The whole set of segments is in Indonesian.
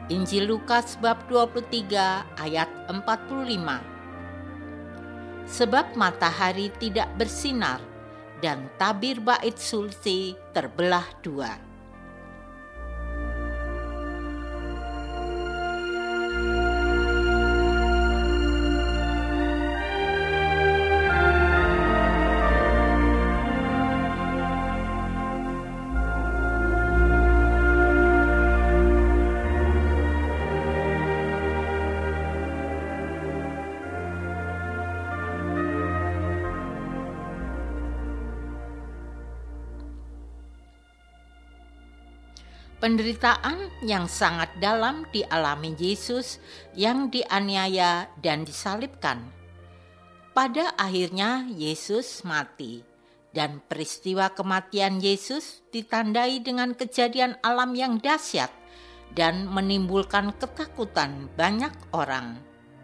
Injil Lukas bab 23 ayat 45. Sebab matahari tidak bersinar dan tabir bait sulci terbelah dua. Penderitaan yang sangat dalam dialami Yesus yang dianiaya dan disalibkan. Pada akhirnya Yesus mati, dan peristiwa kematian Yesus ditandai dengan kejadian alam yang dahsyat dan menimbulkan ketakutan banyak orang.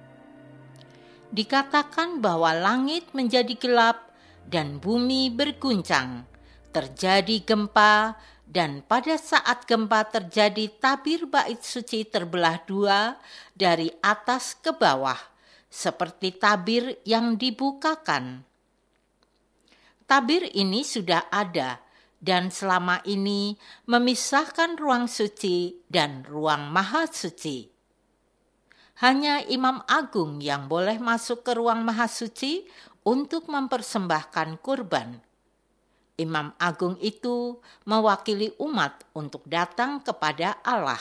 Dikatakan bahwa langit menjadi gelap dan bumi berguncang, terjadi gempa, dan pada saat gempa terjadi tabir bait suci terbelah dua dari atas ke bawah, seperti tabir yang dibukakan. Tabir ini sudah ada dan selama ini memisahkan ruang suci dan ruang maha suci. Hanya Imam Agung yang boleh masuk ke ruang maha suci untuk mempersembahkan kurban. Imam Agung itu mewakili umat untuk datang kepada Allah.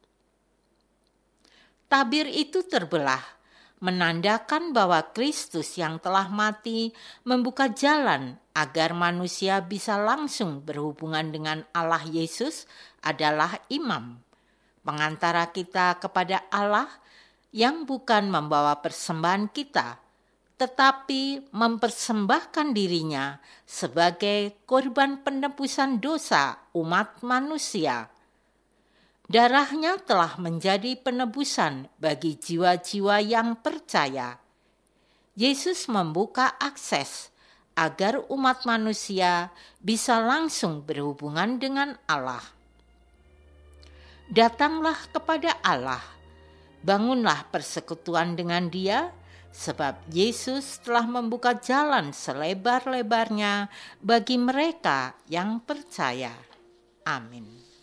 Tabir itu terbelah, menandakan bahwa Kristus yang telah mati membuka jalan agar manusia bisa langsung berhubungan dengan Allah. Yesus adalah imam, pengantara kita kepada Allah yang bukan membawa persembahan kita, tetapi mempersembahkan dirinya sebagai korban penebusan dosa umat manusia. Darahnya telah menjadi penebusan bagi jiwa-jiwa yang percaya. Yesus membuka akses agar umat manusia bisa langsung berhubungan dengan Allah. Datanglah kepada Allah, bangunlah persekutuan dengan Dia, sebab Yesus telah membuka jalan selebar-lebarnya bagi mereka yang percaya. Amin.